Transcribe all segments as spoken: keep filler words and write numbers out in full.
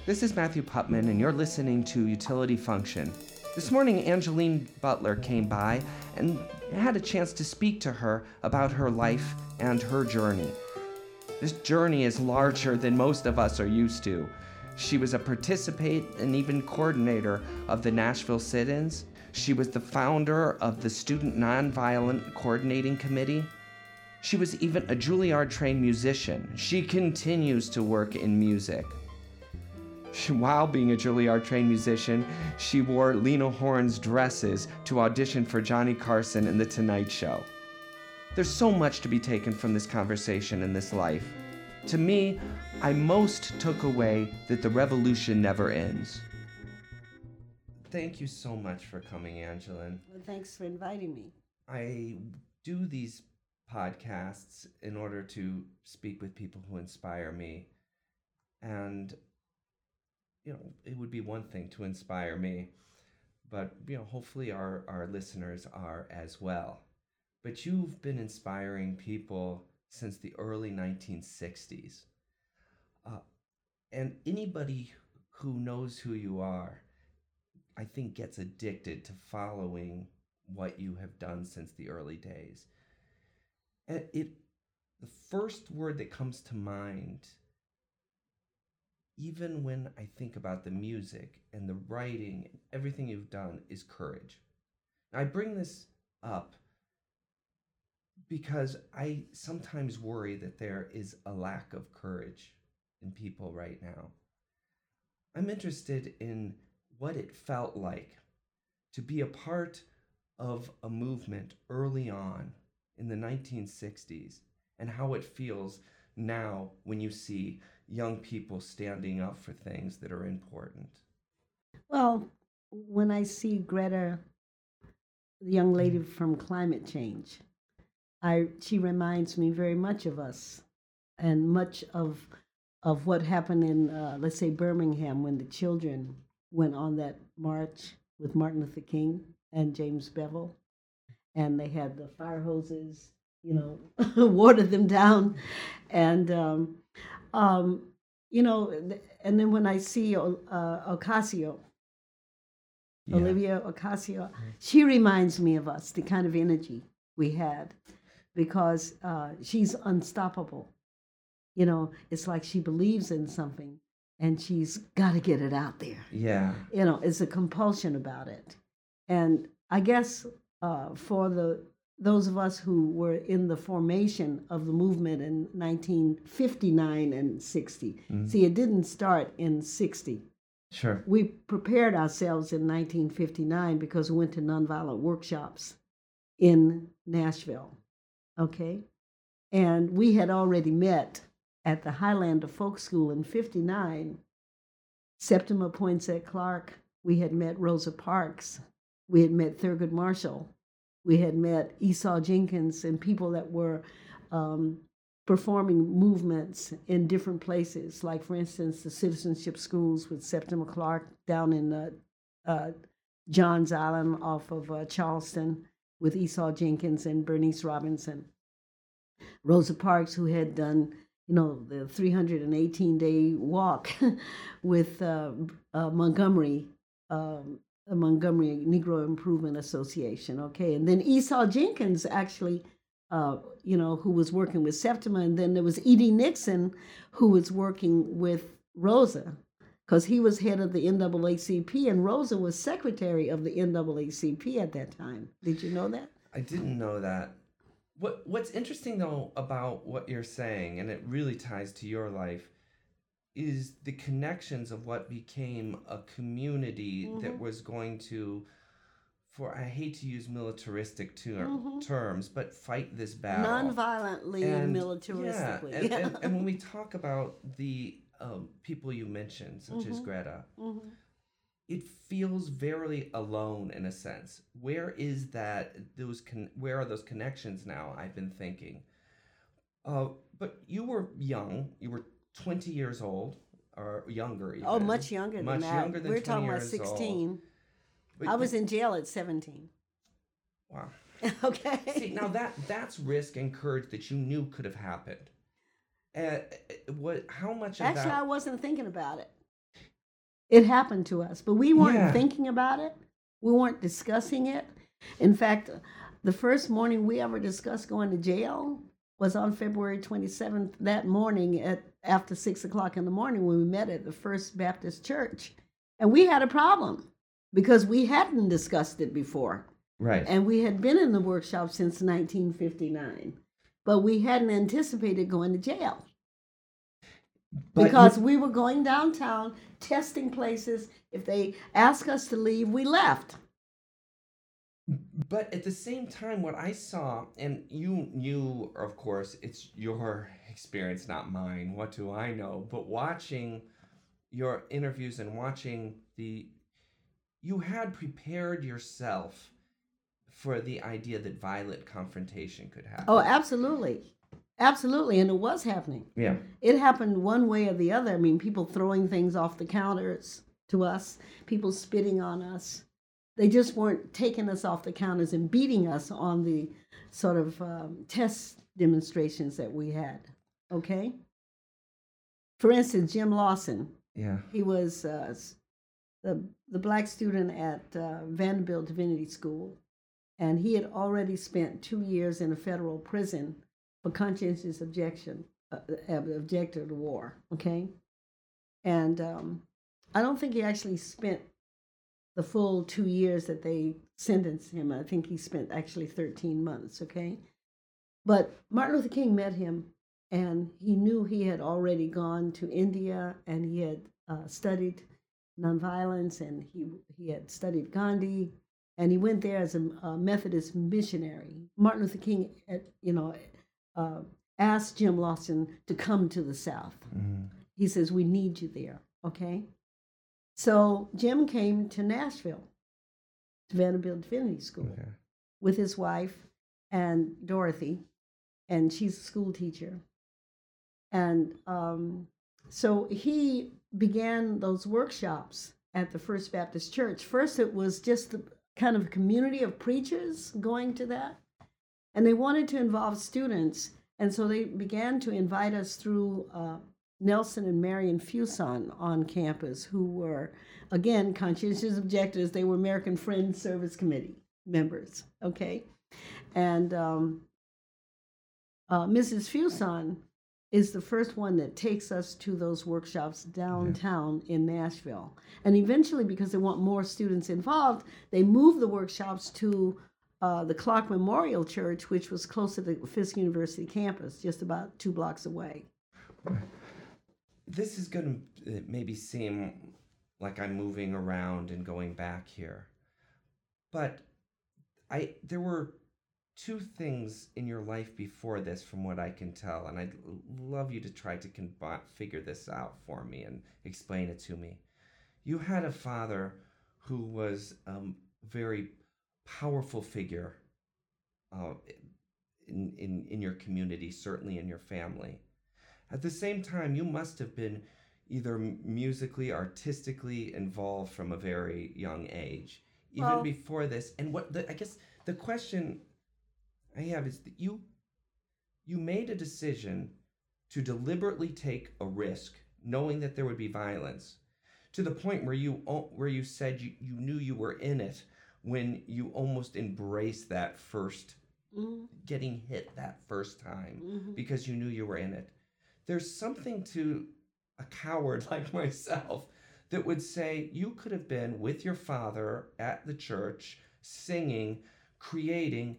This is Matthew Putman, and you're listening to Utility Function. This morning, Angeline Butler came by and had a chance to speak to her about her life and her journey. This journey is larger than most of us are used to. She was a participant and even coordinator of the Nashville Sit-ins. She was the founder of the Student Nonviolent Coordinating Committee. She was even a Juilliard-trained musician. She continues to work in music. While being a Juilliard-trained musician, she wore Lena Horne's dresses to audition for Johnny Carson in The Tonight Show. There's so much to be taken from this conversation in this life. To me, I most took away that the revolution never ends. Thank you so much for coming, Angeline. Well, thanks for inviting me. I do these podcasts in order to speak with people who inspire me. And you know, it would be one thing to inspire me, but, you know, hopefully our, our listeners are as well. But you've been inspiring people since the early nineteen sixties. Uh, and anybody who knows who you are, I think, gets addicted to following what you have done since the early days. And it, the first word that comes to mind, even when I think about the music and the writing and everything you've done, is courage. I bring this up because I sometimes worry that there is a lack of courage in people right now. I'm interested in what it felt like to be a part of a movement early on in the nineteen sixties and how it feels now when you see young people standing up for things that are important. Well, when I see Greta, the young lady from climate change, I she reminds me very much of us and much of of what happened in, uh, let's say, Birmingham when the children went on that march with Martin Luther King and James Bevel, and they had the fire hoses, you know, watered them down, and um, um, you know, and then when I see uh, Ocasio, yeah. Olivia Ocasio, she reminds me of us, the kind of energy we had, because uh, she's unstoppable. You know, it's like she believes in something and she's got to get it out there. Yeah. You know, it's a compulsion about it. And I guess uh, for the those of us who were in the formation of the movement in nineteen fifty-nine and sixty, mm-hmm. See, it didn't start in sixty. Sure. We prepared ourselves in nineteen fifty-nine because we went to nonviolent workshops in Nashville, okay? And we had already met at the Highlander Folk School in fifty-nine. Septima Poinsett Clark, we had met Rosa Parks, we had met Thurgood Marshall, we had met Esau Jenkins and people that were um, performing movements in different places, like, for instance, the citizenship schools with Septima Clark down in uh, uh, Johns Island off of uh, Charleston with Esau Jenkins and Bernice Robinson. Rosa Parks, who had done, you know, the three hundred eighteen day walk with uh, uh, Montgomery, um, the Montgomery Negro Improvement Association, okay? And then Esau Jenkins actually, uh, you know, who was working with Septima, and then there was Edie Nixon, who was working with Rosa, because he was head of the N double A C P, and Rosa was secretary of the N double A C P at that time. Did you know that? I didn't know that. What What's interesting, though, about what you're saying, and it really ties to your life, is the connections of what became a community mm-hmm. that was going to, for I hate to use militaristic ter- mm-hmm. terms, but fight this battle. Non-violently and, and militaristically. Yeah, and, and, and when we talk about the um, people you mentioned, such mm-hmm. as Greta, mm-hmm. it feels very alone in a sense. Where is that, those con- where are those connections now, I've been thinking. Uh, but you were young, you were twenty years old, or younger even. Oh, much younger much than that. Younger than We're talking about sixteen. I was in jail at seventeen. Wow. Okay. See, now that that's risk and courage that you knew could have happened. Uh, what? How much of Actually, that? I wasn't thinking about it. It happened to us, but we weren't Yeah. thinking about it. We weren't discussing it. In fact, the first morning we ever discussed going to jail was on February twenty-seventh, that morning at after six o'clock in the morning, when we met at the First Baptist Church. And we had a problem because we hadn't discussed it before. Right. And we had been in the workshop since nineteen fifty-nine, but we hadn't anticipated going to jail. But Because you- we were going downtown, testing places. If they asked us to leave, we left. But at the same time, what I saw, and you knew, of course, it's your experience, not mine. What do I know? But watching your interviews and watching the, you had prepared yourself for the idea that violent confrontation could happen. Oh, absolutely. Absolutely. And it was happening. Yeah. It happened one way or the other. I mean, people throwing things off the counters to us, people spitting on us. They just weren't taking us off the counters and beating us on the sort of um, test demonstrations that we had. Okay? For instance, Jim Lawson, Yeah. he was uh, the, the black student at uh, Vanderbilt Divinity School, and he had already spent two years in a federal prison for conscientious objection, uh, objector to war, okay? And um, I don't think he actually spent the full two years that they sentenced him. I think he spent actually thirteen months, okay? But Martin Luther King met him, and he knew he had already gone to India, and he had uh, studied nonviolence, and he, he had studied Gandhi, and he went there as a, a Methodist missionary. Martin Luther King, had, you know, uh, asked Jim Lawson to come to the South. Mm. He says, we need you there, okay? So Jim came to Nashville, to Vanderbilt Divinity School, Okay. with his wife and Dorothy, and she's a school teacher. And um, so he began those workshops at the First Baptist Church. First, it was just the kind of a community of preachers going to that, and they wanted to involve students, and so they began to invite us through uh, Nelson and Marion Fuson on campus, who were, again, conscientious objectors. They were American Friends Service Committee members, okay? And um, uh, Missus Fuson is the first one that takes us to those workshops downtown yeah. in Nashville. And eventually, because they want more students involved, they move the workshops to uh, the Clark Memorial Church, which was close to the Fisk University campus, just about two blocks away. This is going to maybe seem like I'm moving around and going back here, but I there were two things in your life before this, from what I can tell, and I'd love you to try to combi- figure this out for me and explain it to me. You had a father who was a very powerful figure uh, in, in, in your community, certainly in your family. At the same time, you must have been either musically, artistically involved from a very young age, even well, before this. And what the, I guess the question I have is that you you made a decision to deliberately take a risk, knowing that there would be violence, to the point where you where you said you, you knew you were in it when you almost embraced that first mm-hmm. getting hit that first time mm-hmm. because you knew you were in it. There's something to a coward like myself that would say you could have been with your father at the church, singing, creating.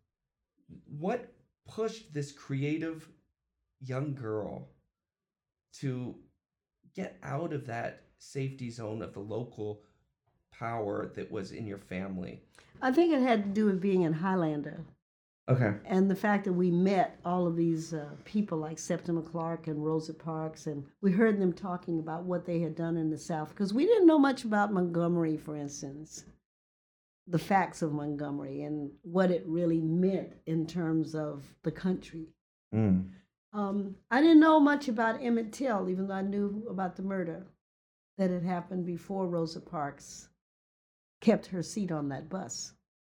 What pushed this creative young girl to get out of that safety zone of the local power that was in your family? I think it had to do with being in Highlander. Okay. And the fact that we met all of these uh, people like Septima Clark and Rosa Parks, and we heard them talking about what they had done in the South, because we didn't know much about Montgomery, for instance, the facts of Montgomery and what it really meant in terms of the country. Mm. Um, I didn't know much about Emmett Till, even though I knew about the murder that had happened before Rosa Parks kept her seat on that bus.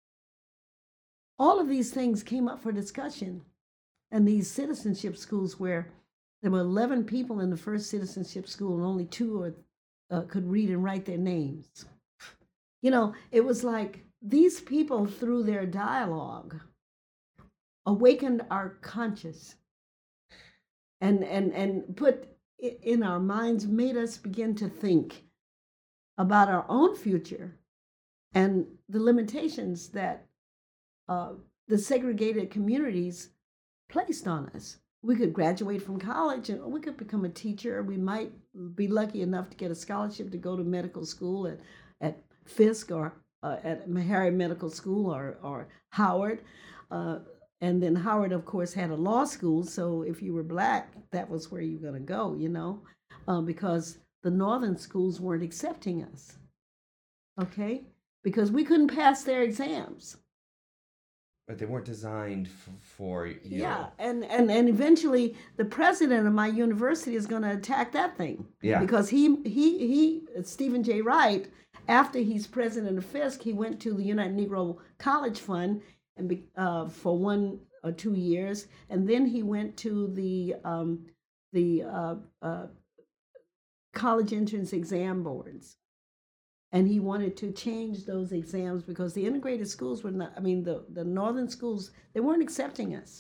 All of these things came up for discussion. And these citizenship schools, where there were eleven people in the first citizenship school and only two or uh, could read and write their names. You know, it was like these people, through their dialogue, awakened our conscience and and and put in our minds, made us begin to think about our own future and the limitations that uh, the segregated communities placed on us. We could graduate from college and we could become a teacher. We might be lucky enough to get a scholarship to go to medical school at, at Fisk or uh, at Meharry Medical School or, or Howard. Uh, and then Howard, of course, had a law school. So if you were Black, that was where you were going to go, you know, uh, because the northern schools weren't accepting us, okay? Because we couldn't pass their exams. But they weren't designed for, for you. Yeah, and, and, and eventually the president of my university is going to attack that thing. Yeah. Because he, he, he, Stephen J. Wright, after he's president of Fisk, he went to the United Negro College Fund and be, uh, for one or two years, and then he went to the um, the uh, uh, college entrance exam boards. And he wanted to change those exams because the integrated schools were not, I mean, the, the northern schools, they weren't accepting us.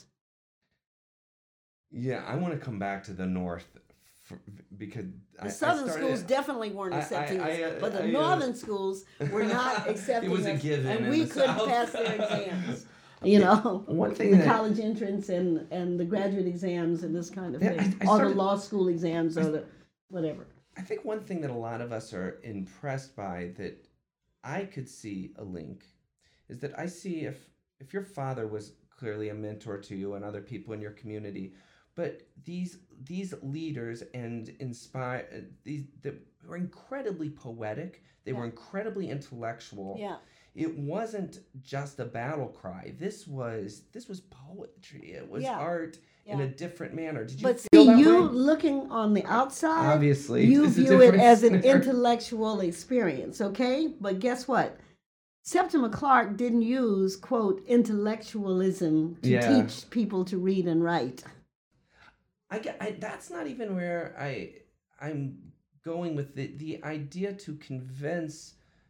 Yeah, I want to come back to the North for, because the I, southern I started, schools definitely weren't accepting I, I, us, I, but the I, northern schools were not accepting it was us, a given and in we the couldn't South. pass their exams. You know, one thing the that, college entrance and, and the graduate exams and this kind of Yeah, thing, I- I or started- the law school exams or the whatever. I think one thing that a lot of us are impressed by that I could see a link is that I see if if your father was clearly a mentor to you and other people in your community, but these these leaders and inspire these that were incredibly poetic, they Yeah. were incredibly intellectual. Yeah. It wasn't just a battle cry. This was this was poetry. It was Yeah. art in Yeah. a different manner. Did you But feel see, that you way? looking on the outside, Obviously, you it's a view it different as an scenario. intellectual experience, okay? But guess what? Septima Clark didn't use, quote, intellectualism to Yeah. teach people to read and write. I, get- I that's not even where I I'm going with the the idea to convince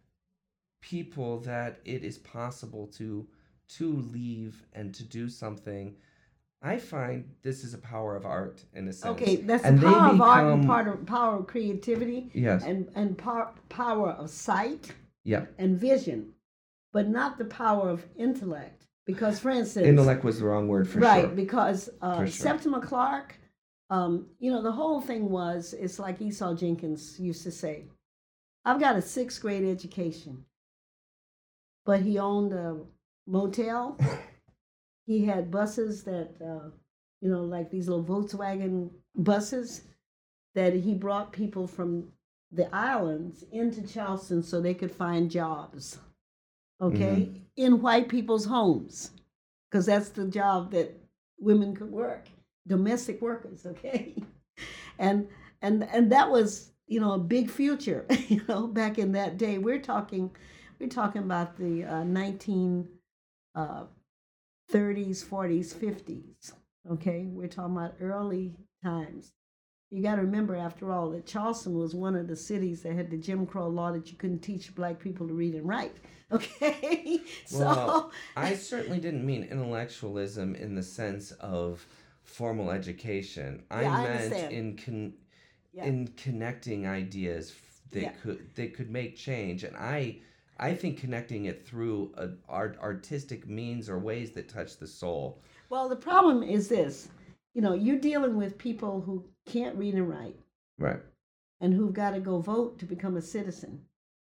people that it is possible to to leave and to do something. I find this is a power of art in a sense. Okay, that's And the they power of art and become- part of power of creativity Yes. and, and power, power of sight Yeah. and vision, but not the power of intellect. Because, for instance, Intellect was the wrong word for right, sure. because uh, For sure. Septima Clark, um, you know, the whole thing was, it's like Esau Jenkins used to say, I've got a sixth grade education, but he owned a motel. He had buses that, uh, you know, like these little Volkswagen buses that he brought people from the islands into Charleston so they could find jobs, okay, Mm-hmm. in white people's homes, because that's the job that women could work, domestic workers, okay, and and and that was, you know, a big future, you know, back in that day. We're talking, we're talking about the uh, nineteen thirties, forties, fifties, okay. We're talking about early times. You got to remember, after all, that Charleston was one of the cities that had the Jim Crow law that you couldn't teach Black people to read and write. Okay, Well, so I certainly didn't mean intellectualism in the sense of formal education. I Yeah, I meant understand. in con- Yeah. in connecting ideas f- that Yeah. could that could make change, and I I think connecting it through a, art artistic means or ways that touch the soul. well, the problem is this: you know, you're dealing with people who can't read and write, Right. and who've got to go vote to become a citizen.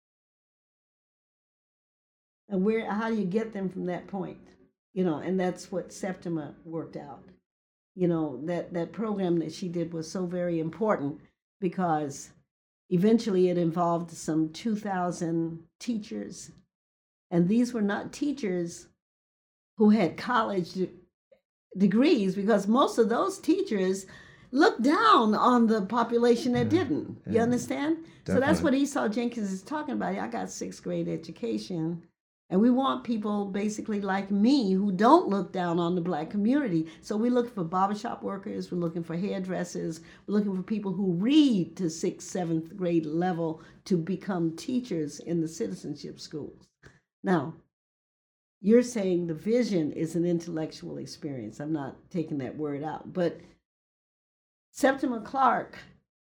And where, how do you get them from that point? You know, and that's what Septima worked out. You know, that, that program that she did was so very important because eventually it involved some two thousand teachers. And these were not teachers who had college de- degrees, because most of those teachers looked down on the population that Yeah, didn't. You yeah, understand? So that's definitely. what Esau Jenkins is talking about. I got sixth grade education, And we want people basically like me who don't look down on the Black community. So we're looking for barbershop workers, we're looking for hairdressers, we're looking for people who read to sixth, seventh grade level to become teachers in the citizenship schools. Now, you're saying the vision is an intellectual experience. I'm not taking that word out. But Septima Clark,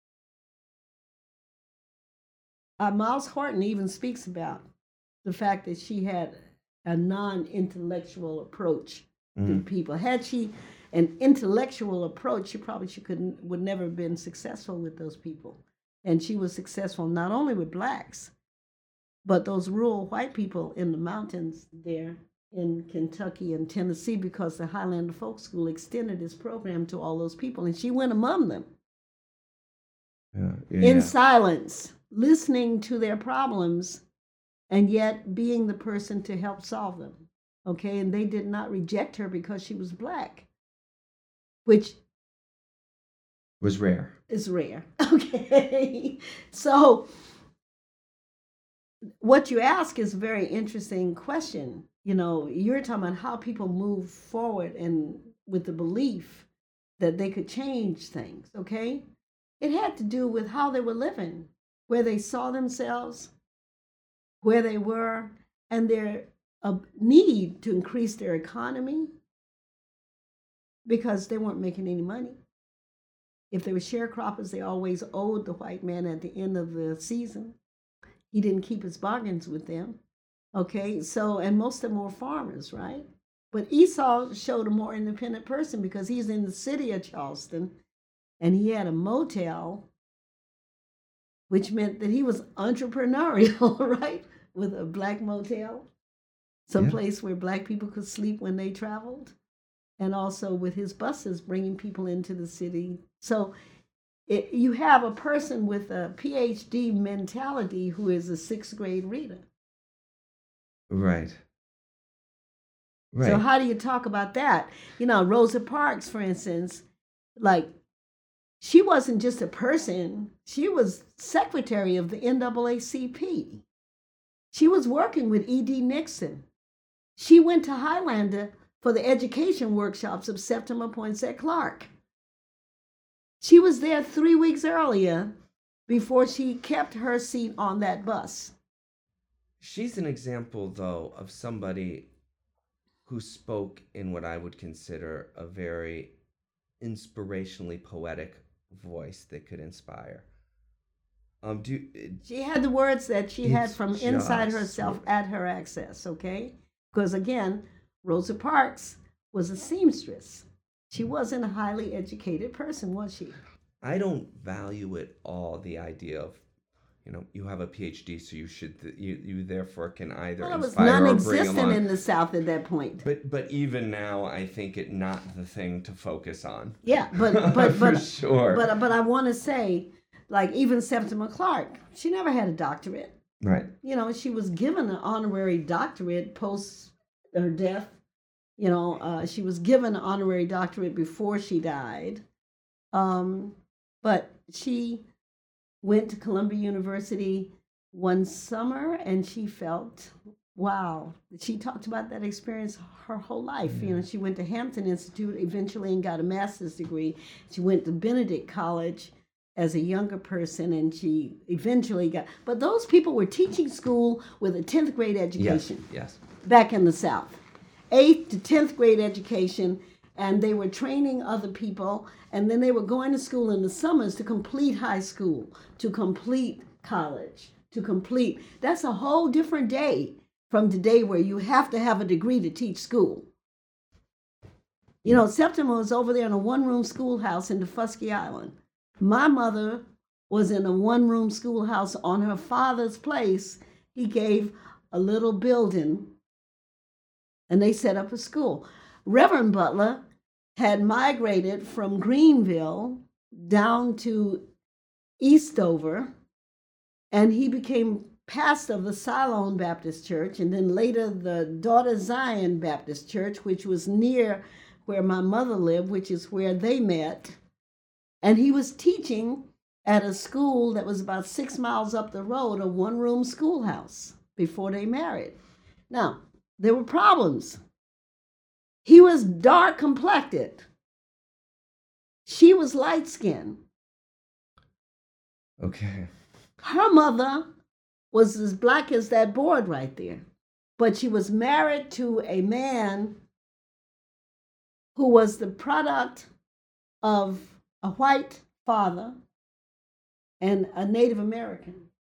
uh, Miles Horton even speaks about the fact that she had a non-intellectual approach mm-hmm. to people. Had she an intellectual approach, she probably she couldn't would never have been successful with those people. And she was successful not only with Blacks, but those rural white people in the mountains there in Kentucky and Tennessee, because the Highlander Folk School extended its program to all those people, and she went among them yeah, yeah. in silence, listening to their problems, and yet being the person to help solve them. Okay, and they did not reject her because she was Black, which was rare. Is rare. Okay, so what you ask is a very interesting question. You know, you're talking about how people move forward and with the belief that they could change things, okay? It had to do with how they were living, where they saw themselves, where they were, and their uh, need to increase their economy because they weren't making any money. If they were sharecroppers, they always owed the white man at the end of the season. He didn't keep his bargains with them. Okay, so, and most of them were farmers, right? But Esau showed a more independent person because he's in the city of Charleston and he had a motel, which meant that he was entrepreneurial, right? With a Black motel, someplace yeah. where Black people could sleep when they traveled, and also with his buses bringing people into the city. So it, you have a person with a P H D mentality who is a sixth grade reader. Right. Right. So how do you talk about that? You know, Rosa Parks, for instance, like, she wasn't just a person. She was secretary of the N double A C P. She was working with E D Nixon. She went to Highlander for the education workshops of Septima Poinsett Clark. She was there three weeks earlier before she kept her seat on that bus. She's an example, though, of somebody who spoke in what I would consider a very inspirationally poetic voice that could inspire. Um, do she had the words that she had from inside herself at her access, okay? Because again, Rosa Parks was a seamstress. She wasn't a highly educated person, was she? I don't value at all the idea of, you know, you have a P H D, so you should, you you therefore can either well, inspire or bring along. It was non-existent in the South at that point. But but even now, I think it not the thing to focus on. Yeah, but but For but sure. But but I want to say, like, even Septima Clark, she never had a doctorate. Right. You know, she was given an honorary doctorate post her death. You know, uh, she was given an honorary doctorate before she died. Um, but she went to Columbia University one summer and she felt, wow. She talked about that experience her whole life. Mm-hmm. You know, she went to Hampton Institute eventually and got a master's degree. She went to Benedict College as a younger person and she eventually got, but those people were teaching school with a tenth grade education. Yes, yes. Back in the South. eighth to tenth grade education, and they were training other people, and then they were going to school in the summers to complete high school, to complete college, to complete. That's a whole different day from today where you have to have a degree to teach school. You know, Septima was over there in a one-room schoolhouse in Defusky Island. My mother was in a one-room schoolhouse on her father's place. He gave a little building and they set up a school. Reverend Butler had migrated from Greenville down to Eastover, and he became pastor of the Siloam Baptist Church, and then later the Daughter Zion Baptist Church, which was near where my mother lived, which is where they met. And he was teaching at a school that was about six miles up the road, a one-room schoolhouse, before they married. Now, there were problems. He was dark complected. She was light skinned. Okay. Her mother was as black as that board right there. But she was married to a man who was the product of a white father and a Native American.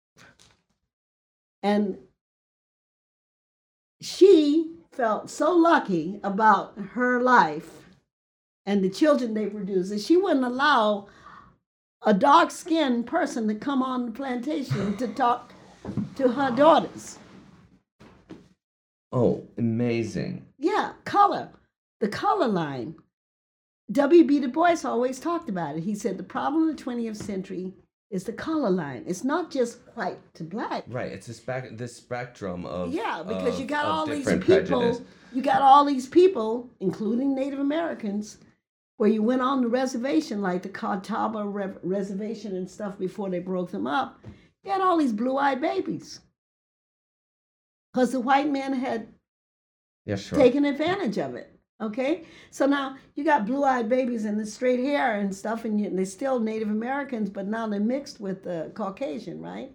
And she felt so lucky about her life and the children they produced that she wouldn't allow a dark-skinned person to come on the plantation to talk to her daughters. Oh, amazing. Yeah, color. The color line. W B Du Bois always talked about it. He said the problem of the twentieth century is the color line. It's not just white to black. Right. It's this spec- this spectrum of yeah, because of, you got all these different people. prejudice. You got all these people, including Native Americans, where you went on the reservation, like the Catawba Re- Reservation and stuff before they broke them up. You had all these blue-eyed babies because the white men had Yeah, sure. taken advantage of it. Okay, so now you got blue-eyed babies and the straight hair and stuff, and, you, and they're still Native Americans, but now they're mixed with the Caucasian, right?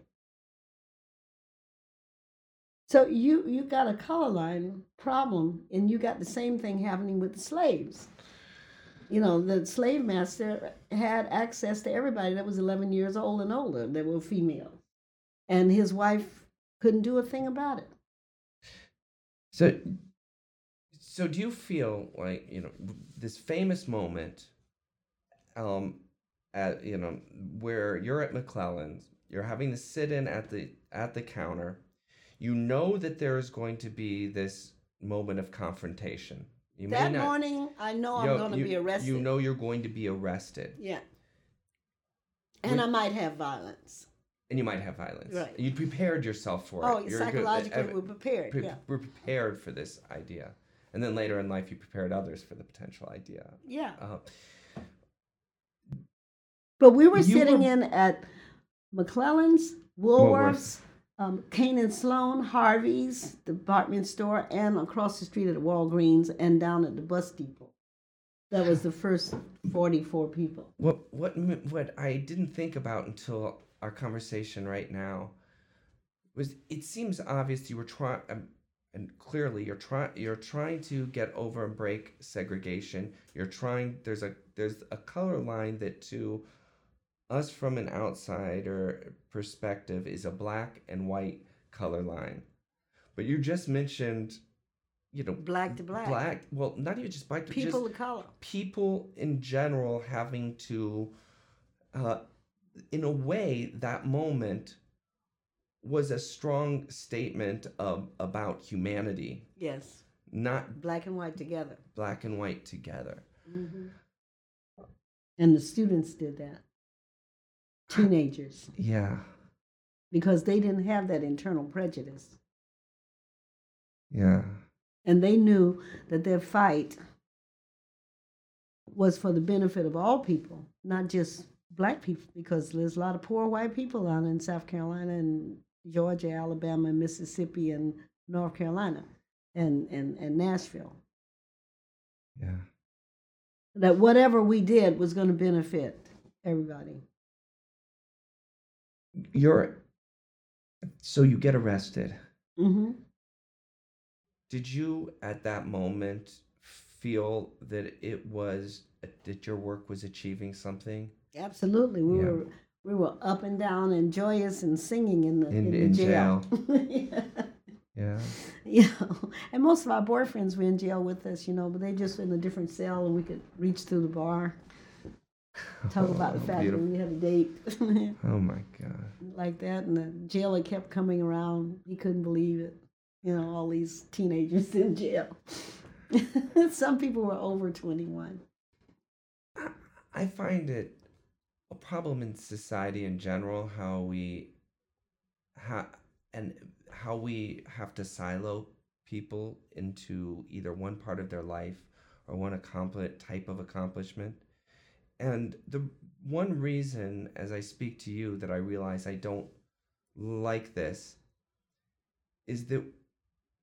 So you you got a color line problem, and you got the same thing happening with the slaves. You know, the slave master had access to everybody that was eleven years old and older that were female, and his wife couldn't do a thing about it. So, so do you feel like, you know, this famous moment, um, at you know, where you're at McClellan's, you're having to sit in at the at the counter, you know that there is going to be this moment of confrontation. You may That not, morning, I know you I'm going to you- be arrested. You know you're going to be arrested, Yeah. And Would- I might have violence. and you might have violence. Right. You prepared yourself for Oh, it. You're good- psychologically, ev- we're prepared. pre- Yeah. We're prepared for this idea, and then later in life, you prepared others for the potential idea. Yeah. Uh, But we were You sitting were- in at McClellan's, Woolworth's, um, Kane and Sloan, Harvey's, department store, and across the street at Walgreens and down at the bus depot. That was the first forty-four people. What what m- what I didn't think about until our conversation right now was it seems obvious you were trying, um, and clearly you're trying you're trying to get over and break segregation. You're trying there's a there's a color line that to us from an outsider perspective is a black and white color line. But you just mentioned, you know, Black to black. black. Well, not even just black. but People just of color. people in general having to, uh, in a way, that moment was a strong statement of about humanity, Yes. not Black and white together. black and white together. hmm And the students did that. Teenagers. Yeah, Because they didn't have that internal prejudice. yeah, And they knew that their fight was for the benefit of all people, not just black people, because there's a lot of poor white people out in South Carolina and Georgia, Alabama, and Mississippi, and North Carolina, and, and, and Nashville. yeah. That whatever we did was going to benefit everybody. You're so you get arrested. hmm Did you at that moment feel that it was that your work was achieving something? Absolutely, we Yeah. were we were up and down and joyous and singing in the In- in, the in jail. yeah. Yeah. You know, and most of our boyfriends were in jail with us, you know, but they just in a different cell, and we could reach through the bar, talk about the Oh, fact beautiful. that we had a date Oh my God. like that, and the jailer kept coming around. He couldn't believe it, you know, all these teenagers in jail. Some people were over twenty-one. I- I find it a problem in society in general how we ha- and how we have to silo people into either one part of their life or one accompli- type of accomplishment. And the one reason, as I speak to you, that I realize I don't like this is that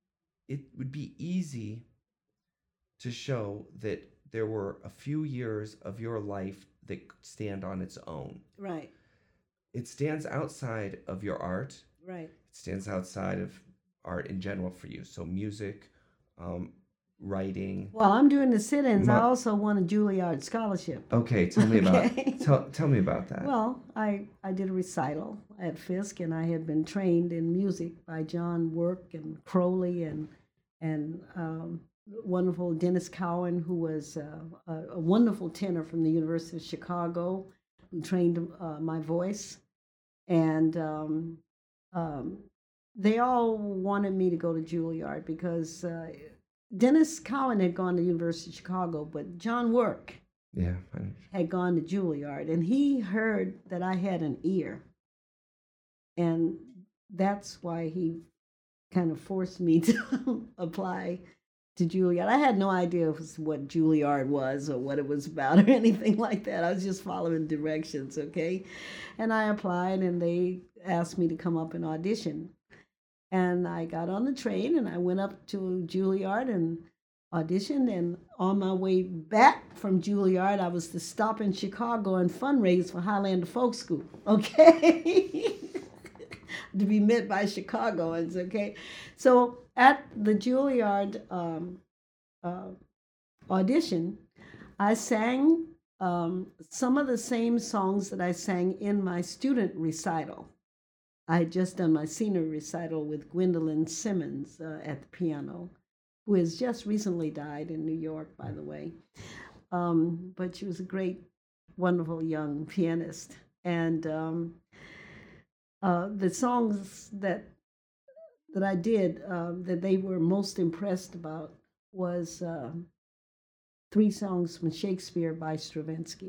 it would be easy to show that there were a few years of your life that stand on its own. Right. It stands outside of your art. Right. It stands outside of art in general for you. So music, um, writing. Well, I'm doing the sit-ins. I Mo- also won a Juilliard scholarship. Okay, tell me Okay. about tell tell me about that. Well, I, I did a recital at Fisk, and I had been trained in music by John Work and Crowley and and um, wonderful Dennis Cowan, who was uh, a, a wonderful tenor from the University of Chicago, who trained uh, my voice. And um, um, they all wanted me to go to Juilliard because uh, Dennis Cowan had gone to the University of Chicago, but John Work Yeah. I- had gone to Juilliard, and he heard that I had an ear, and that's why he kind of forced me to apply to Juilliard. I had no idea it was what Juilliard was or what it was about or anything like that. I was just following directions, okay? And I applied, and they asked me to come up and audition. And I got on the train, and I went up to Juilliard and auditioned. And on my way back from Juilliard, I was to stop in Chicago and fundraise for Highlander Folk School, okay? To be met by Chicagoans, okay? So at the Juilliard um, uh, audition, I sang um, some of the same songs that I sang in my student recital. I had just done my senior recital with Gwendolyn Simmons uh, at the piano, who has just recently died in New York, by the way. Um, but she was a great, wonderful young pianist. And um, uh, the songs that that I did uh, that they were most impressed about was uh, three songs from Shakespeare by Stravinsky.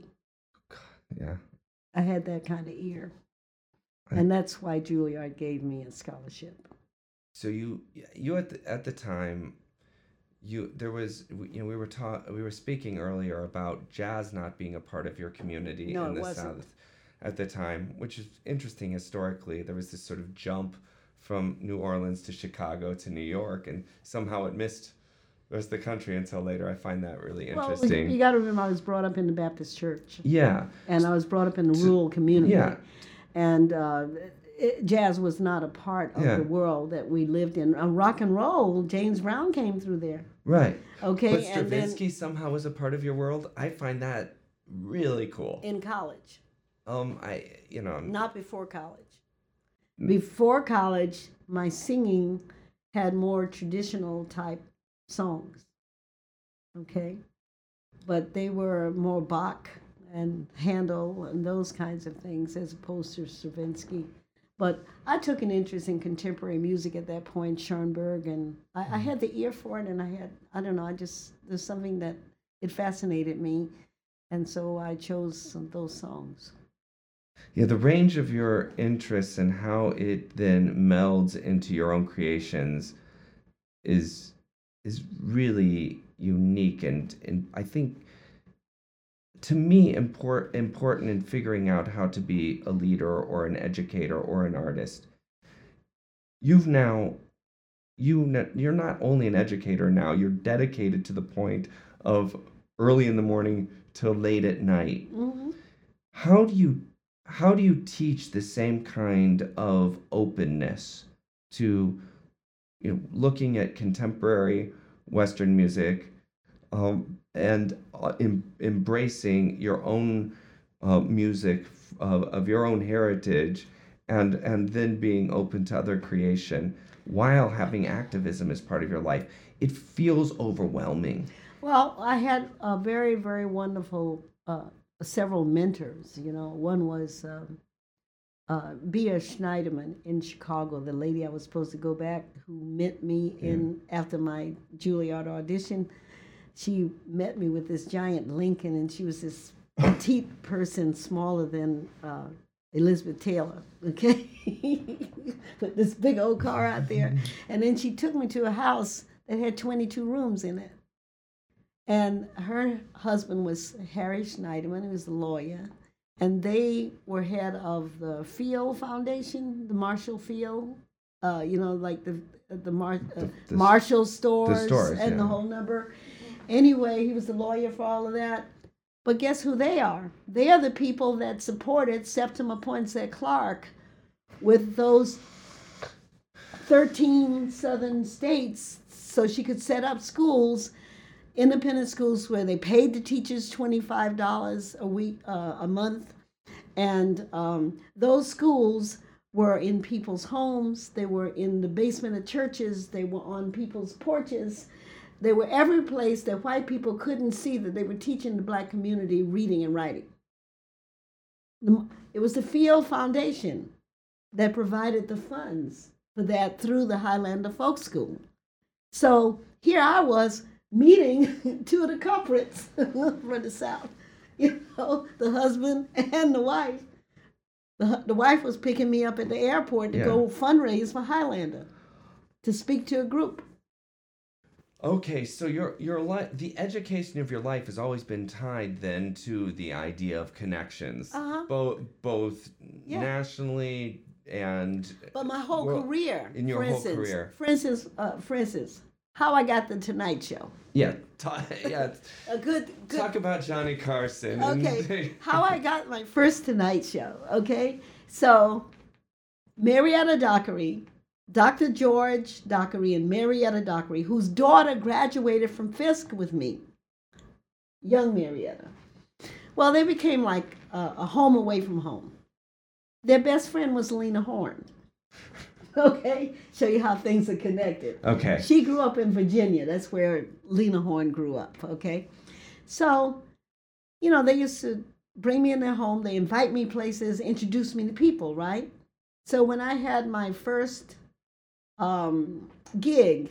Yeah. I had that kind of ear. And that's why Juilliard gave me a scholarship. So you you at the, at the time, you there was you know we were taught we were speaking earlier about jazz not being a part of your community No, in it the wasn't. South at the time, which is interesting historically. There was this sort of jump from New Orleans to Chicago to New York, and somehow it missed the rest of the country until later. I find that really Well, interesting. you got to remember, I was brought up in the Baptist church, Yeah. and I was brought up in a rural community. Yeah. And uh, it, jazz was not a part of Yeah. the world that we lived in. Uh, rock and roll, James Brown came through there. Right. Okay, But and then Stravinsky somehow was a part of your world. I find that really cool. in college, Um, I you know not before college. Mm. Before college, my singing had more traditional type songs. Okay, but they were more Bach and Handel and those kinds of things as opposed to Stravinsky. But I took an interest in contemporary music at that point, Schoenberg, and I, I had the ear for it, and I had, I don't know, I just, there's something that, it fascinated me, and so I chose some of those songs. Yeah, the range of your interests and how it then melds into your own creations is is really unique, and, and I think to me import, important in figuring out how to be a leader or an educator or an artist. You've now you n- you're not only an educator now, you're dedicated to the point of early in the morning till late at night. Mm-hmm. How do you how do you teach the same kind of openness to, you know, looking at contemporary Western music, um, and uh, em- embracing your own uh, music of, of your own heritage, and and then being open to other creation while having activism as part of your life? It feels overwhelming. Well, I had a very, very wonderful, uh, several mentors. You know, one was um, uh, Bea Schneiderman in Chicago, the lady I was supposed to go back, who met me in after my Juilliard audition. She met me with this giant Lincoln, and she was this petite person, smaller than uh, Elizabeth Taylor, okay? Put this big old car out there. And then she took me to a house that had twenty-two rooms in it. And her husband was Harry Schneiderman, who was a lawyer. And they were head of the Field Foundation, the Marshall Field uh, you know, like the the, Mar- uh, The- the- Marshall stores, stores, and yeah. the whole number. Anyway, he was the lawyer for all of that. But guess who they are? They are the people that supported Septima Poinsett Clark with those thirteen southern states so she could set up schools, independent schools where they paid the teachers twenty-five dollars a week, uh, a month. And um, those schools were in people's homes. They were in the basement of churches. They were on people's porches. They were every place that white people couldn't see that they were teaching the black community reading and writing. It was the Field Foundation that provided the funds for that through the Highlander Folk School. So here I was meeting two of the culprits for the South, you know, the husband and the wife. The, the wife was picking me up at the airport to Yeah. go fundraise for Highlander, to speak to a group. Okay, so your your life, the education of your life has always been tied then to the idea of connections, Uh-huh. both both Yeah. nationally and But my whole well, career, in your for whole instance, career. for instance, uh, for instance, how I got the Tonight Show. yeah, ta- yeah. A good, good. Talk about Johnny Carson. and- Okay, how I got my first Tonight Show. Okay, so Marietta Dockery, Doctor George Dockery, and Marietta Dockery, whose daughter graduated from Fisk with me, young Marietta. Well, they became like a, a home away from home. Their best friend was Lena Horne. Okay, show you how things are connected. Okay. She grew up in Virginia. That's where Lena Horne grew up. Okay, so you know they used to bring me in their home. They invite me places, introduce me to people, right? So when I had my first um, gig,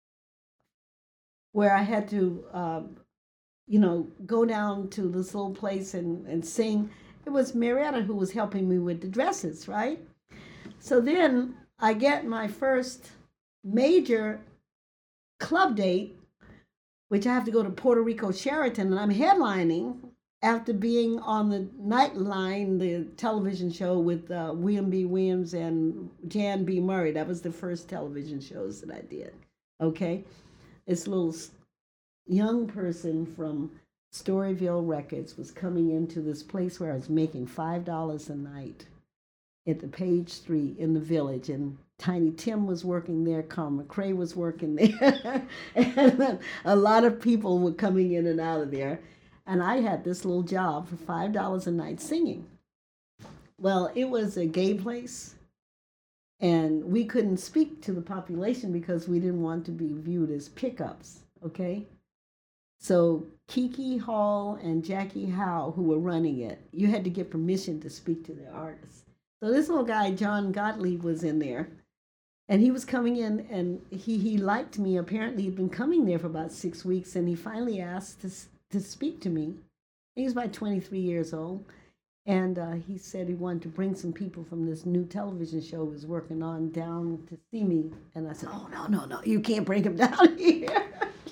where I had to, um, you know, go down to this little place and, and sing, it was Marietta who was helping me with the dresses, right? So then I get my first major club date, which I have to go to Puerto Rico Sheraton, and I'm headlining after being on the Nightline, the television show with uh, William B. Williams and Jan B. Murray. That was the first television shows that I did. Okay, this little s- young person from Storyville Records was coming into this place where I was making five dollars a night at the Page Street in the Village, and Tiny Tim was working there, Carl McRae was working there, and a lot of people were coming in and out of there. And I had this little job for five dollars a night singing. Well, it was a gay place, and we couldn't speak to the population because we didn't want to be viewed as pickups, okay? So Kiki Hall and Jackie Howe, who were running it, you had to get permission to speak to the artists. So this little guy, John Gottlieb, was in there, and he was coming in, and he, he liked me. Apparently, he'd been coming there for about six weeks, and he finally asked to, to speak to me. He was about twenty-three years old, and uh, he said he wanted to bring some people from this new television show he was working on down to see me. And I said, oh, no, no, no, you can't bring him down here.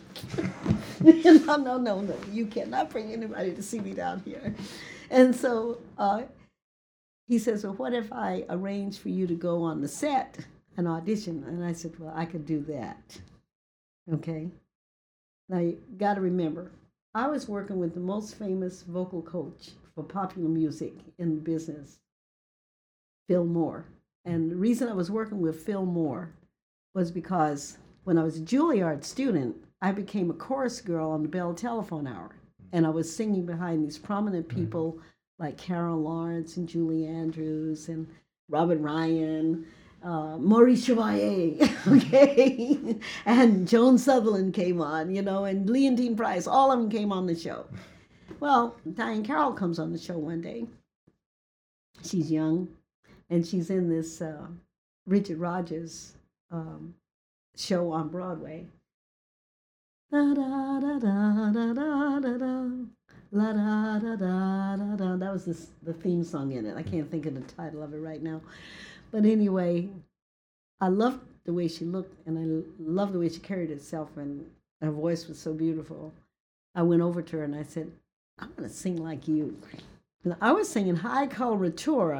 no, no, no, no, you cannot bring anybody to see me down here. And so uh, he says, well, what if I arrange for you to go on the set and audition? And I said, well, I could do that. Okay. Now, you got to remember, I was working with the most famous vocal coach for popular music in the business, Phil Moore. And the reason I was working with Phil Moore was because when I was a Juilliard student, I became a chorus girl on the Bell Telephone Hour. And I was singing behind these prominent people like Carol Lawrence and Julie Andrews and Robert Ryan, uh, Maurice Chevalier, okay? And Joan Sutherland came on, you know, and Leontine Price, all of them came on the show. Well, Diane Carroll comes on the show one day. She's young, and she's in this uh, Richard Rodgers um, show on Broadway. Da da da da da da da da. La da da da da da. That was this, the theme song in it. I can't think of the title of it right now. But anyway, I loved the way she looked, and I loved the way she carried herself, and her voice was so beautiful. I went over to her and I said, I'm going to sing like you. And I was singing High Coloratura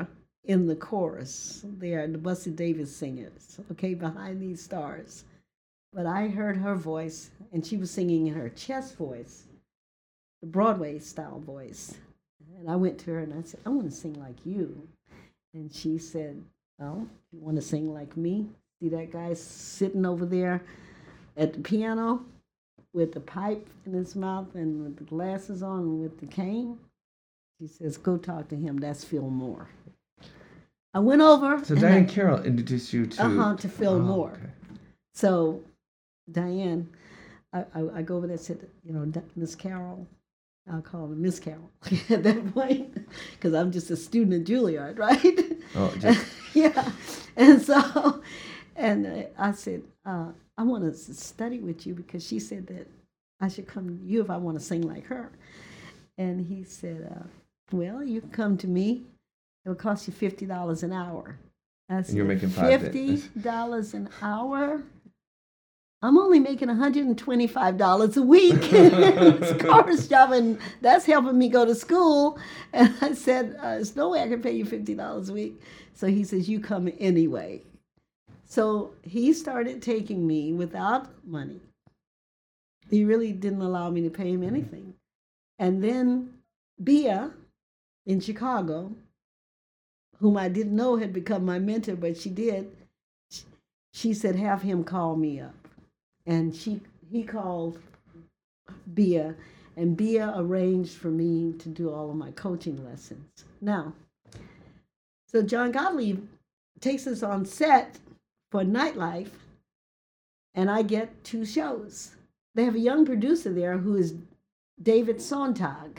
in the chorus. They are the Bussy Davis singers, okay, behind these stars. But I heard her voice, and she was singing in her chest voice, the Broadway style voice. And I went to her and I said, I want to sing like you. And she said, oh, you want to sing like me? See that guy sitting over there at the piano with the pipe in his mouth and with the glasses on and with the cane? She says, go talk to him. That's Phil Moore. I went over. So Diane I, Carroll introduced you to... Uh-huh, to Phil oh, Moore. Okay. So Diane, I, I, I go over there and said, you know, Miss Carroll, I'll call her Miss Carroll at that point, because I'm just a student at Juilliard, right? Oh, just... yeah. And so, and I said, uh, I want to study with you because she said that I should come to you if I want to sing like her. And he said, uh, well, you can come to me. It'll cost you fifty dollars an hour. I said, and you're making five fifty dollars an hour? I'm only making one hundred twenty-five dollars a week. It's a chorus job, and that's helping me go to school. And I said, uh, there's no way I can pay you fifty dollars a week. So he says, you come anyway. So he started taking me without money. He really didn't allow me to pay him anything. And then Bia in Chicago, whom I didn't know had become my mentor, but she did, she said, have him call me up. And she he called Bia, and Bia arranged for me to do all of my coaching lessons. Now, so John Gottlieb takes us on set for Nightlife, and I get two shows. They have a young producer there who is David Sontag,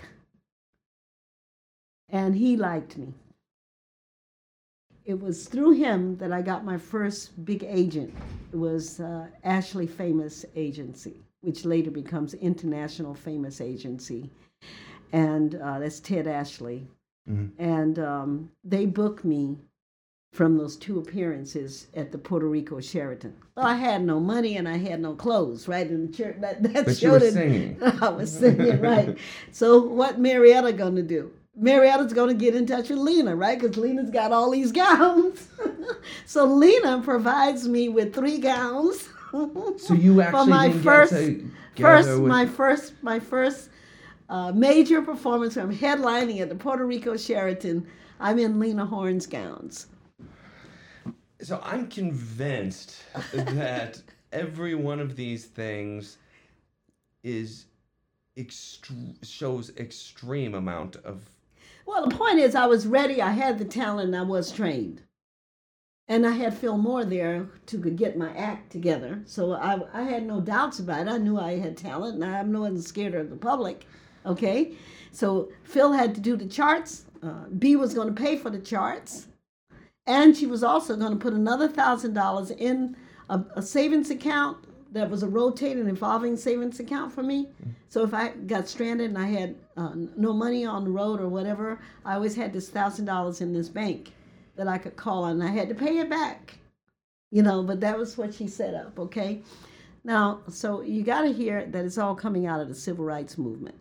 and he liked me. It was through him that I got my first big agent. It was uh, Ashley Famous Agency, which later becomes International Famous Agency. And uh, that's Ted Ashley. Mm-hmm. And um, they booked me from those two appearances at the Puerto Rico Sheraton. Well, I had no money and I had no clothes, right? And the church, that, that but you were singing. I was singing, right. So what Marietta going to do? Marietta's going to get in touch with Lena, right? Because Lena's got all these gowns. So Lena provides me with three gowns. So you actually for my didn't first, get to first, with... my first, my first uh, major performance from headlining at the Puerto Rico Sheraton. I'm in Lena Horne's gowns. So I'm convinced that every one of these things is ext- shows extreme amount of. Well, the point is, I was ready. I had the talent. And I was trained, and I had Phil Moore there to get my act together. So I, I had no doubts about it. I knew I had talent, and I wasn't scared of the public. Okay, so Phil had to do the charts. Uh, B was going to pay for the charts. And she was also going to put another one thousand dollars in a, a savings account that was a rotating, evolving savings account for me. So if I got stranded and I had uh, no money on the road or whatever, I always had this one thousand dollars in this bank that I could call on. And I had to pay it back, you know, but that was what she set up, okay? Now, so you got to hear that it's all coming out of the civil rights movement.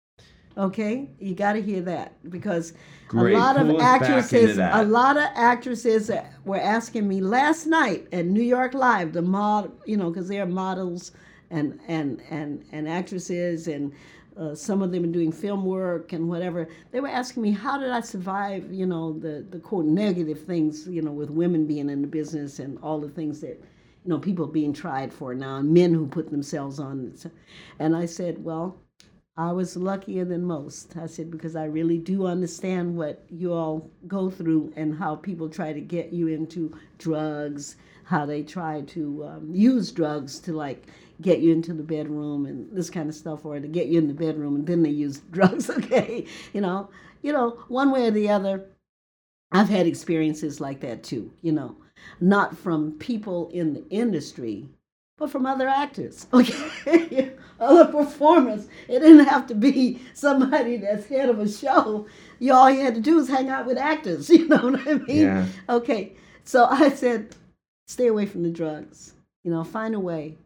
Okay, you got to hear that because Great. a lot Pull of actresses, a lot of actresses were asking me last night at New York Live, the mod, you know, because they're models and and and and actresses, and uh, some of them are doing film work and whatever. They were asking me, how did I survive, you know, the the quote negative things, you know, with women being in the business and all the things that, you know, people being tried for now, and men who put themselves on. And I said, well, I was luckier than most. I said, because I really do understand what you all go through and how people try to get you into drugs, how they try to um, use drugs to like get you into the bedroom and this kind of stuff, or to get you in the bedroom and then they use drugs. Okay, you know, you know, one way or the other. I've had experiences like that too. You know, not from people in the industry, but from other actors, okay, other performers. It didn't have to be somebody that's head of a show. You all you had to do was hang out with actors, you know what I mean? Yeah. Okay, so I said, stay away from the drugs. You know, find a way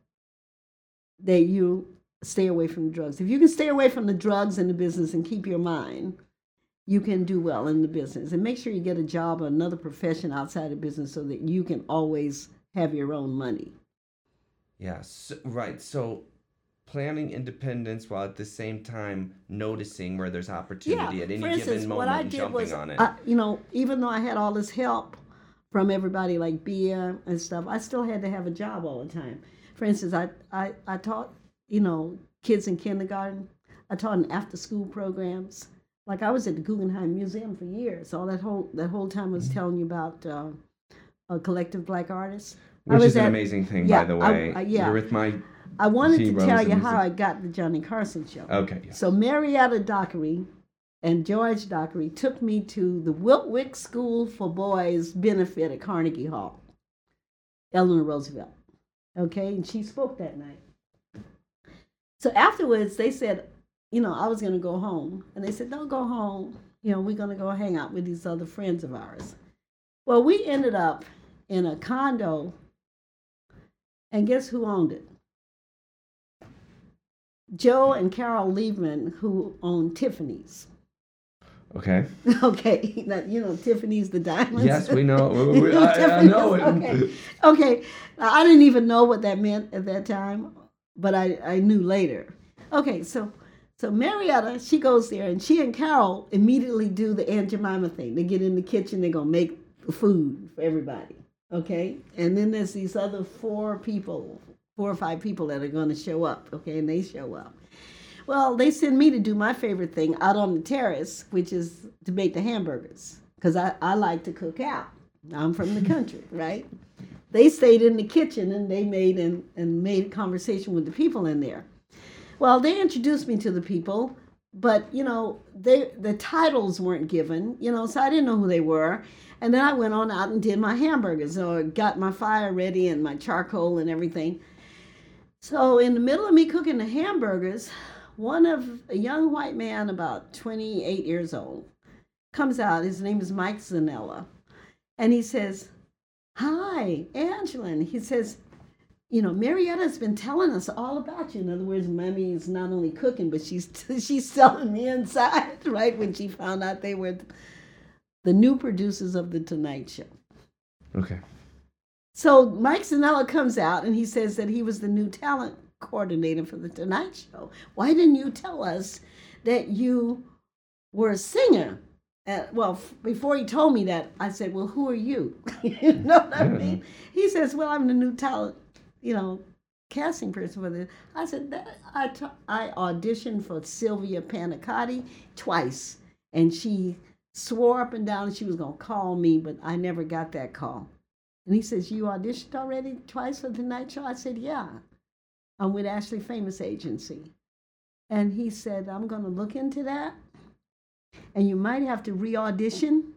that you stay away from the drugs. If you can stay away from the drugs and the business and keep your mind, you can do well in the business. And make sure you get a job or another profession outside of business so that you can always have your own money. Yes, right. So planning independence while at the same time noticing where there's opportunity Yeah. at any For instance, given what moment I and did jumping was, on it. I, you know, even though I had all this help from everybody like Bia and stuff, I still had to have a job all the time. For instance, I, I, I taught, you know, kids in kindergarten. I taught in after-school programs. Like I was at the Guggenheim Museum for years. All that whole that whole time I was telling you about uh, a collective black artists. I Which was is an at- amazing thing, yeah, by the I- way. I- yeah. You're with my I wanted to heroes tell in you music. how I got the Johnny Carson show. Okay, yes. So Marietta Dockery and George Dockery took me to the Wiltwick School for Boys benefit at Carnegie Hall. Eleanor Roosevelt. Okay, and she spoke that night. So afterwards, they said, you know, I was going to go home. And they said, don't go home. You know, we're going to go hang out with these other friends of ours. Well, we ended up in a condo. And guess who owned it? Joe and Carol Liebman, who owned Tiffany's. Okay. Okay, now, you know Tiffany's the diamonds. Yes, we know. We- we- You know I, I Tiffany's? know it. Okay, okay. Now, I didn't even know what that meant at that time, but I, I knew later. Okay, so so Marietta, she goes there, and she and Carol immediately do the Aunt Jemima thing. They get in the kitchen, they're gonna make food for everybody. Okay, and then there's these other four people, four or five people that are gonna show up. Okay, and they show up. Well, they send me to do my favorite thing out on the terrace, which is to make the hamburgers, because I, I like to cook out. I'm from the country, right? They stayed in the kitchen and they made and, and made conversation with the people in there. Well, they introduced me to the people, but, you know, they the titles weren't given, you know, so I didn't know who they were. And then I went on out and did my hamburgers, or got my fire ready and my charcoal and everything. So in the middle of me cooking the hamburgers, one of a young white man, about twenty-eight years old, comes out. His name is Mike Zanella. And he says, hi, Angeline. He says, you know, Marietta's been telling us all about you. In other words, Mommy is not only cooking, but she's she's selling me inside, right, when she found out they were the new producers of The Tonight Show. Okay. So Mike Zanella comes out and he says that he was the new talent coordinator for The Tonight Show. Why didn't you tell us that you were a singer? Uh, well, f- before he told me that, I said, well, who are you? You know what I mean? He says, well, I'm the new talent, you know, casting person for this. I said, that, I, t- I auditioned for Sylvia Panicotti twice, and she swore up and down that she was going to call me, but I never got that call. And he says, you auditioned already twice for The Tonight Show? I said, yeah. I'm with Ashley Famous Agency. And he said, I'm going to look into that. And you might have to re-audition.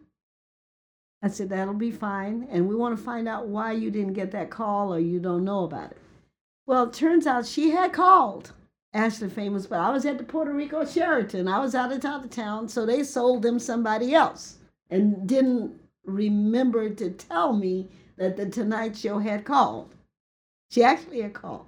I said, that'll be fine. And we want to find out why you didn't get that call or you don't know about it. Well, it turns out she had called Ashley Famous, but I was at the Puerto Rico Sheraton. I was out of town, town, so they sold them somebody else and didn't remember to tell me that The Tonight Show had called. She actually had called.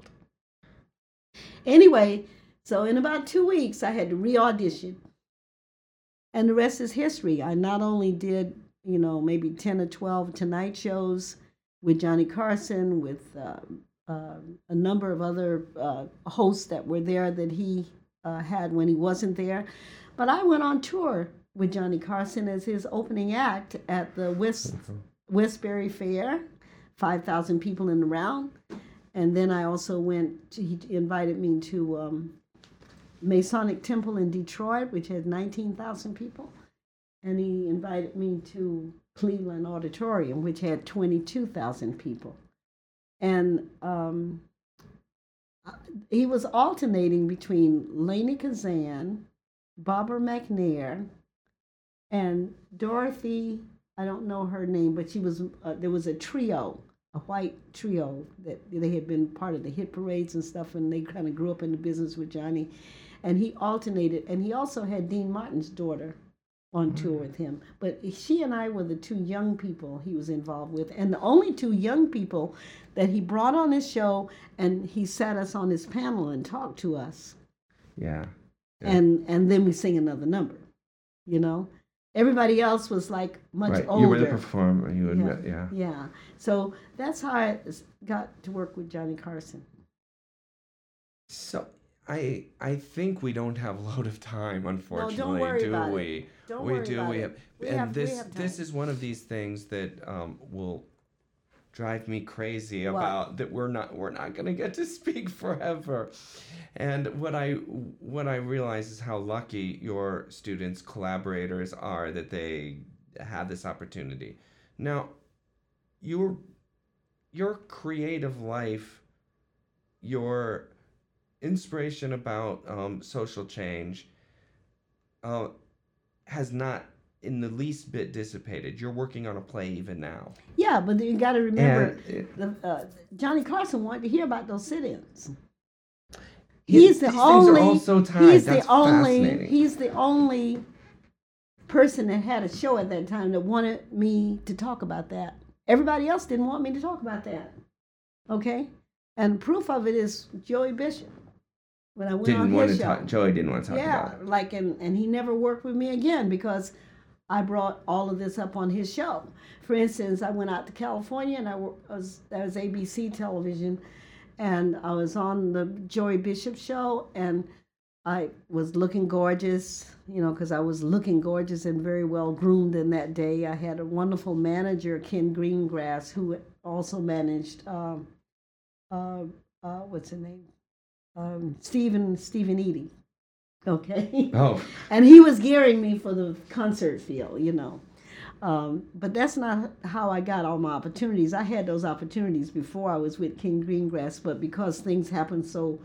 Anyway, so in about two weeks, I had to re-audition. And the rest is history. I not only did, you know, maybe ten or twelve Tonight Shows with Johnny Carson, with uh, uh, a number of other uh, hosts that were there that he uh, had when he wasn't there. But I went on tour with Johnny Carson as his opening act at the West Westbury Fair, five thousand people in the round. And then I also went, to, he invited me to um, Masonic Temple in Detroit, which had nineteen thousand people. And he invited me to Cleveland Auditorium, which had twenty-two thousand people. And um, he was alternating between Lainey Kazan, Barbara McNair, and Dorothy, I don't know her name, but she was, uh, there was a trio, a white trio that they had been part of the hit parades and stuff, and they kind of grew up in the business with Johnny. And he alternated, and he also had Dean Martin's daughter on tour with him. But she and I were the two young people he was involved with, and the only two young people that he brought on his show, and he sat us on his panel and talked to us. Yeah. yeah. And and then we sing another number, you know? Everybody else was like much Right. older. You were the performer. You would, Yeah. yeah. Yeah. So that's how I s- got to work with Johnny Carson. So I I think we don't have a lot of time, unfortunately, worry do about it. we? Don't we worry do. about we it. have, We and have- we this have this time. is one of these things that um, will drive me crazy What? about that we're not we're not gonna get to speak forever. And what I what I realize is how lucky your students, collaborators are that they have this opportunity. Now, your your creative life, your inspiration about um, social change uh, has not in the least bit dissipated. You're working on a play even now. Yeah, but you got to remember, And it- the, uh, Johnny Carson wanted to hear about those sit-ins. Yeah, He's the these things are only. all so tied. He's That's the only. fascinating. He's the only person that had a show at that time that wanted me to talk about that. Everybody else didn't want me to talk about that. Okay, and proof of it is Joey Bishop. When I went Didn't on want his to show, talk. Joey didn't want to talk yeah, about it. like and and he never worked with me again because I brought all of this up on his show. For instance, I went out to California and I wo- was that was A B C television, and I was on the Joey Bishop show, and I was looking gorgeous, you know, because I was looking gorgeous and very well groomed in that day. I had a wonderful manager, Ken Greengrass, who also managed, um, uh, uh, what's her name? Um, Stephen, Stephen Eady. Okay. Oh, And he was gearing me for the concert field, you know. Um, but that's not how I got all my opportunities. I had those opportunities before I was with King Greengrass, but because things happened so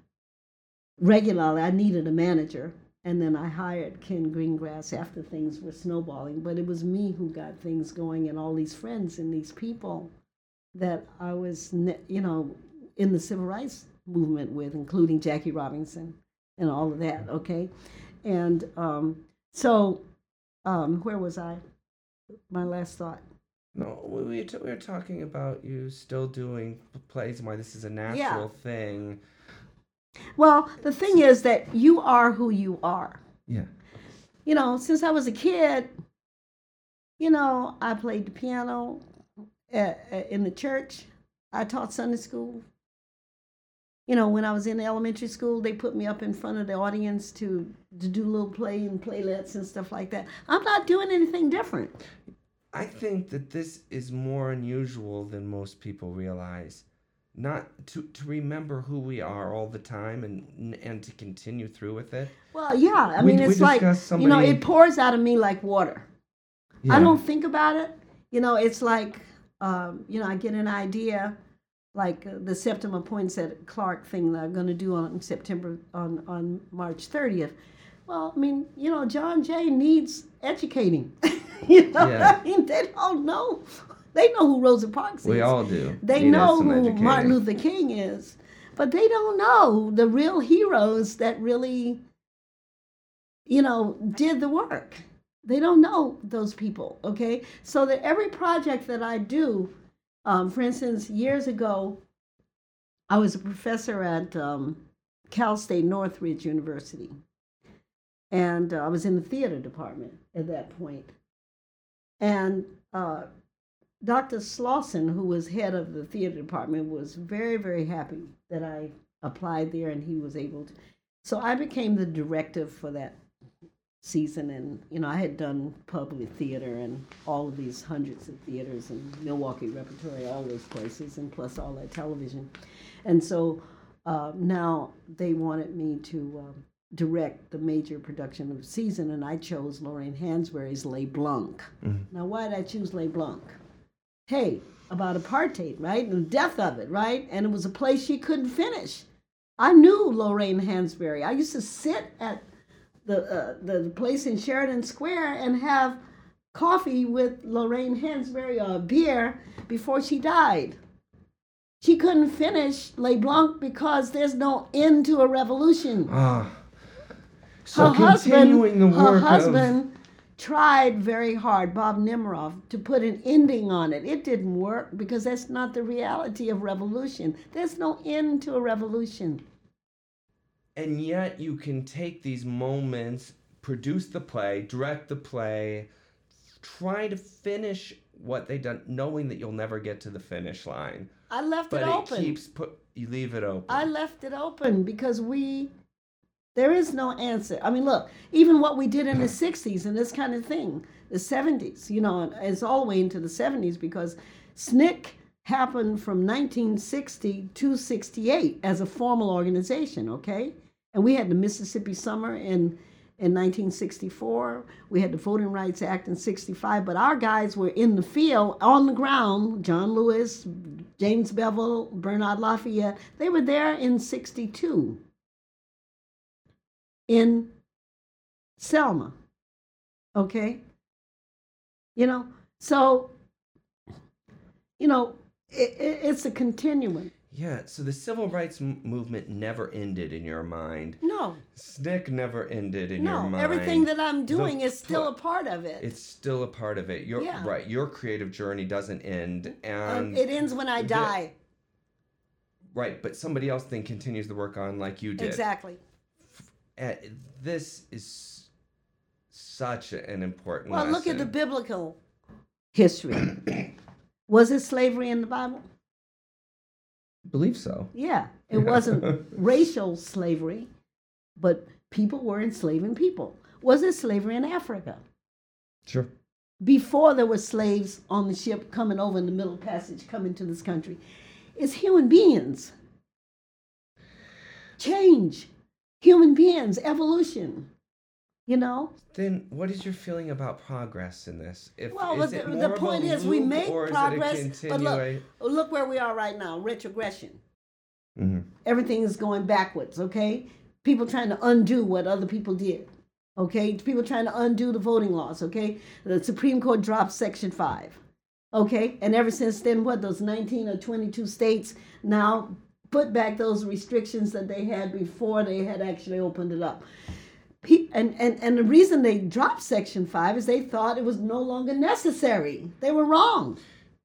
regularly, I needed a manager. And then I hired Ken Greengrass after things were snowballing. But it was me who got things going, and all these friends and these people that I was, ne- you know, in the civil rights movement with, including Jackie Robinson and all of that, okay? And um, so, um, where was I? My last thought. no, we, we t- we were talking about you still doing p- plays and why this is a natural thing. Well, the thing is that you are who you are. Yeah. You know, since I was a kid, you know, I played the piano at, at, in the church. I taught Sunday school. You know, when I was in elementary school, they put me up in front of the audience to, to do little play and playlets and stuff like that. I'm not doing anything different. I think that this is more unusual than most people realize. Not to, to remember who we are all the time and and to continue through with it. Well, yeah, I We- mean, we it's like, discussed you know, somebody- it pours out of me like water. I Yeah. don't think about it. You know, it's like, um, you know, I get an idea, like uh, the Septima Poinsett Clark thing that I'm going to do on September, on, on March thirtieth. Well, I mean, you know, John Jay needs educating. you know, Yeah. I mean, they don't know. They know who Rosa Parks is. We all do. They Need us know some who educating. Martin Luther King is, but they don't know the real heroes that really, you know, did the work. They don't know those people, okay? So that every project that I do, um, for instance, years ago, I was a professor at um, Cal State Northridge University, and uh, I was in the theater department at that point. And uh, Doctor Slauson, who was head of the theater department, was very, very happy that I applied there and he was able to. So I became the director for that season. And, you know, I had done public theater and all of these hundreds of theaters and Milwaukee Repertory, all those places, and plus all that television. And so uh, now they wanted me to um, direct the major production of the season, and I chose Lorraine Hansberry's Les Blancs. Mm-hmm. Now, why did I choose Les Blancs? Hey, about apartheid, right? And the death of it, right? And it was a play she couldn't finish. I knew Lorraine Hansberry. I used to sit at the uh, the place in Sheridan Square and have coffee with Lorraine Hansberry or a beer before she died. She couldn't finish Les Blancs because there's no end to a revolution. Ah. So her continuing husband, the work her of husband tried very hard, Bob Nemiroff, to put an ending on it. It didn't work because that's not the reality of revolution. There's no end to a revolution. and yet you can take these moments produce the play, direct the play, try to finish what they done, knowing that you'll never get to the finish line. I left But it it open. keeps put. You leave it open. I left it open because we, there is no answer. I mean, look, even what we did in the sixties and this kind of thing, the seventies, you know, it's all the way into the seventies because S N C C happened from nineteen sixty to sixty-eight as a formal organization, okay? And we had the Mississippi Summer in in nineteen sixty-four. We had the Voting Rights Act in sixty-five, but our guys were in the field, on the ground. John Lewis, James Bevel, Bernard Lafayette, they were there in sixty-two in Selma, okay? You know, so, you know, it, it, it's a continuum. Yeah, so the civil rights m- movement never ended in your mind. No. S N C C never ended in no, your mind. everything that I'm doing The is still pl- a part of it. It's still a part of it. You're Yeah. right. Your creative journey doesn't end, and Um, it ends when I the- die. right. But somebody else then continues the work on like you did. Exactly. Uh, this is such an important. Well, lesson. look at the biblical history. Was it slavery in the Bible? Believe so. Yeah, it wasn't racial slavery, but people were enslaving people. Was it slavery in Africa? Sure. Before there were slaves on the ship coming over in the Middle Passage, coming to this country. It's human beings. Change. Human beings. Evolution. You know? Then what is your feeling about progress in this? If, Well, is the, it the more of a point is we loop, make or is it a progress, but look, continua- look where we are right now, retrogression. Mhm. Everything is going backwards, okay? People trying to undo what other people did, okay? People trying to undo the voting laws, okay? The Supreme Court dropped Section five, okay? And ever since then, what, those nineteen or twenty-two states now put back those restrictions that they had before they had actually opened it up. Pe- And, and, and the reason they dropped Section five is they thought it was no longer necessary. They were wrong.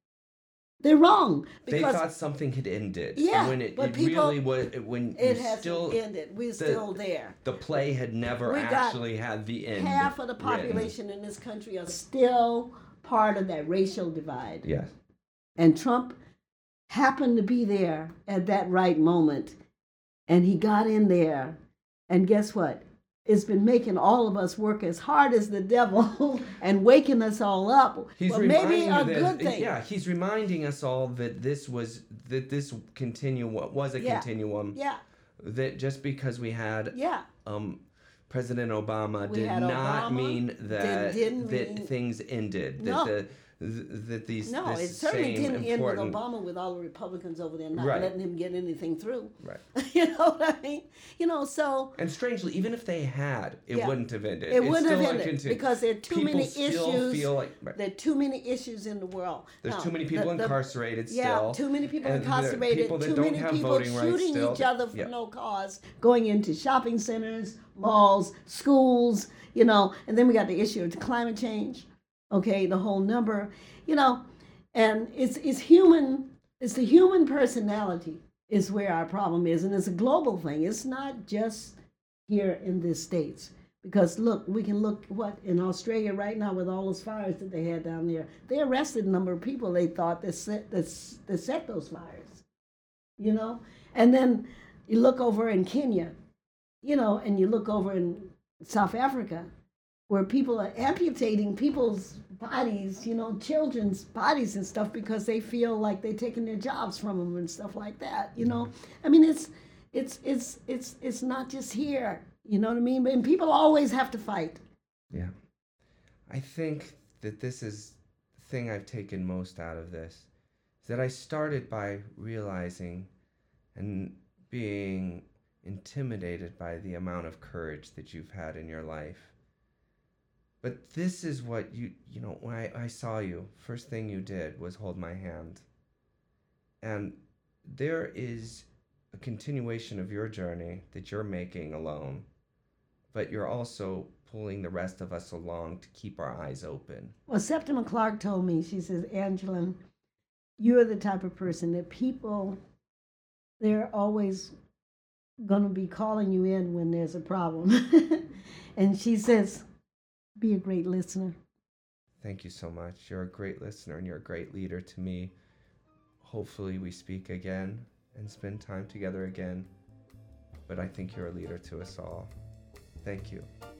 They're wrong. They Because thought something had ended. Yeah, when it, but it people- really was. When it you hasn't still, ended. We're still there. the play had never We got actually had the end. Half of the written. population in this country are still part of that racial divide. Yes. And Trump happened to be there at that right moment. And he got in there. And guess what? It's been making all of us work as hard as the devil and waking us all up. He's well, maybe reminding a you that, good thing. Yeah, he's reminding us all that this was that this continuum was a Yeah. continuum. Yeah, That just because we had yeah. um, President Obama We did had not Obama, mean that didn't that mean- things ended. That No. the th- that these No, this it certainly same didn't end with important- Obama with all the Republicans over there not Right. letting him get anything through. Right. You know what I mean? You know, so And strangely, even if they had, it Yeah. wouldn't have ended. it It's wouldn't have still a ended continu- because there are too People many still issues. feel like right. There are too many issues in the world. There's Now, too many people the- the- incarcerated Yeah, still. too many people and there are incarcerated. people that Too don't many have people voting rights shooting still. each other for Yeah. no cause, going into shopping centers, malls, schools. You know, and then we got the issue of the climate change. Okay, the whole number. You know, and it's it's human. It's the human personality is where our problem is, and it's a global thing. It's not just here in the States. Because look, we can look what in Australia right now with all those fires that they had down there. They arrested a number of people they thought that set that, s- that set those fires. You know, and then you look over in Kenya, you know, and you look over in South Africa, where people are amputating people's bodies, you know, children's bodies and stuff because they feel like they're taking their jobs from them and stuff like that. You know, I mean, it's it's it's it's it's not just here. You know what I mean? And people always have to fight. Yeah. I think that this is the thing I've taken most out of this. Is that I started by realizing and being intimidated by the amount of courage that you've had in your life. But this is what you, you know, when I, I saw you, first thing you did was hold my hand. And there is a continuation of your journey that you're making alone, but you're also pulling the rest of us along to keep our eyes open. Well, Septima Clark told me, she says, Angela, you're the type of person that people, they're always gonna be calling you in when there's a problem. And she says, be a great listener. Thank you so much. You're a great listener and you're a great leader to me. Hopefully we speak again and spend time together again. But I think you're a leader to us all. Thank you.